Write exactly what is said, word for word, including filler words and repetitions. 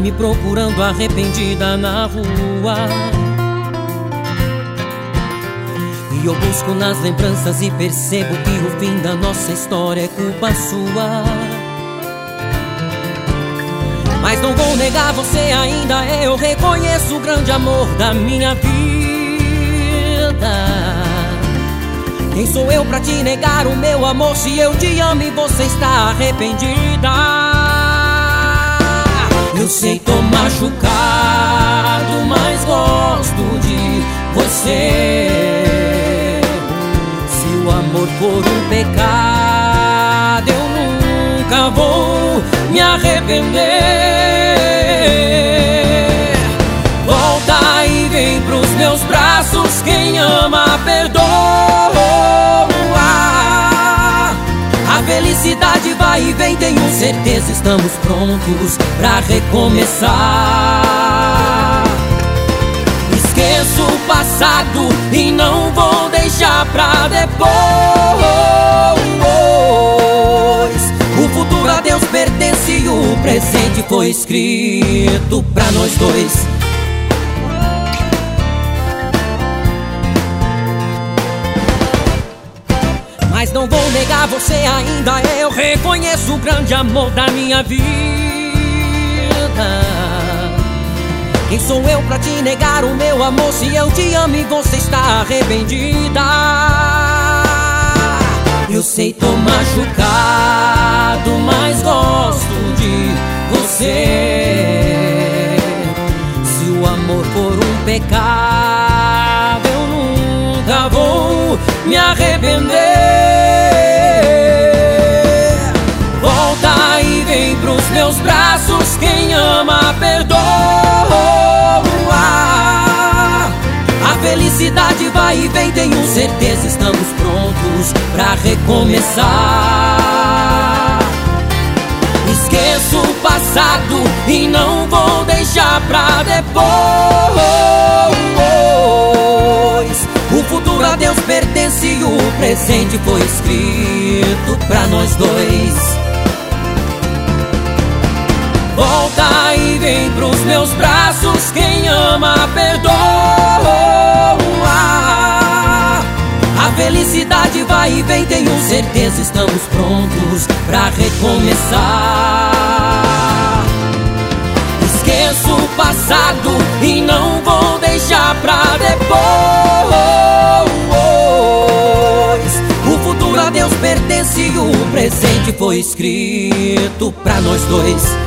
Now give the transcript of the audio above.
me procurando arrependida na rua. E eu busco nas lembranças e percebo que o fim da nossa história é culpa sua. Mas não vou negar, você ainda é, eu reconheço o grande amor da minha vida. Quem sou eu pra te negar o meu amor se eu te amo e você está arrependida? Eu sei, tô machucado, mas gosto de você. Se o amor for um pecado, eu nunca vou me arrepender. Volta e vem pros meus braços, quem ama perdoa. A felicidade vai e vem, tenho certeza, estamos prontos pra recomeçar. Esqueço o passado e não vou deixar pra depois. O futuro a Deus pertence e o presente foi escrito pra nós dois. Mas não vou negar, você ainda é, eu reconheço o grande amor da minha vida. Quem sou eu pra te negar o meu amor se eu te amo e você está arrependida? Eu sei, tô machucado, mas gosto de você. Se o amor for um pecado, eu nunca vou me arrepender. Volta e vem pros meus braços, quem ama perdoa. A felicidade vai e vem, tenho certeza, estamos prontos pra recomeçar. Esqueço o passado e não vou deixar pra depois. O futuro a Deus pertence e o presente foi escrito pra nós dois. Volta e vem pros meus braços, quem ama perdoa. A felicidade vai e vem, tenho certeza, estamos prontos pra recomeçar. Esqueço o passado e não vou deixar pra depois. O futuro a Deus pertence e o presente foi escrito pra nós dois.